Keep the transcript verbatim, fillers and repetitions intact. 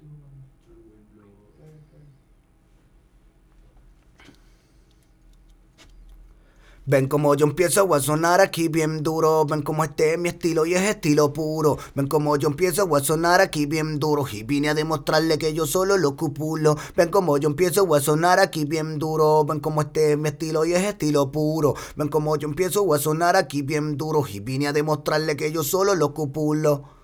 Ven como yo empiezo a sonar aquí bien duro. Ven como este es mi estilo y es estilo puro. Ven como yo empiezo a sonar aquí bien duro. Y vine a demostrarle que yo solo lo cupulo. Ven como yo empiezo a sonar aquí bien duro. Ven como este es mi estilo y es estilo puro. Ven como yo empiezo a sonar aquí bien duro. Y vine a demostrarle que yo solo lo cupulo.